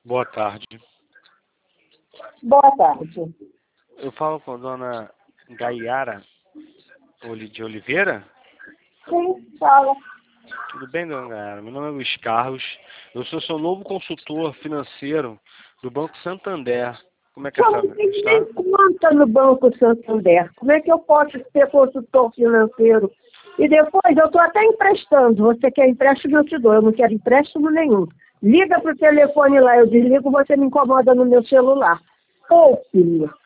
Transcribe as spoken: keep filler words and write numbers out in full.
Boa tarde. Boa tarde. Eu falo com a dona Gaiara Oli- de Oliveira? Sim, fala. Tudo bem, dona Gaiara? Meu nome é Luiz Carlos. Eu sou seu novo consultor financeiro do Banco Santander. Como é que é Como essa tem está? conta no Banco Santander? Como é que eu posso ser consultor financeiro? E depois eu estou até emprestando. Você quer empréstimo, eu te dou. Eu não quero empréstimo nenhum. Liga para o telefone lá, eu desligo, você me incomoda no meu celular. Poupe-me.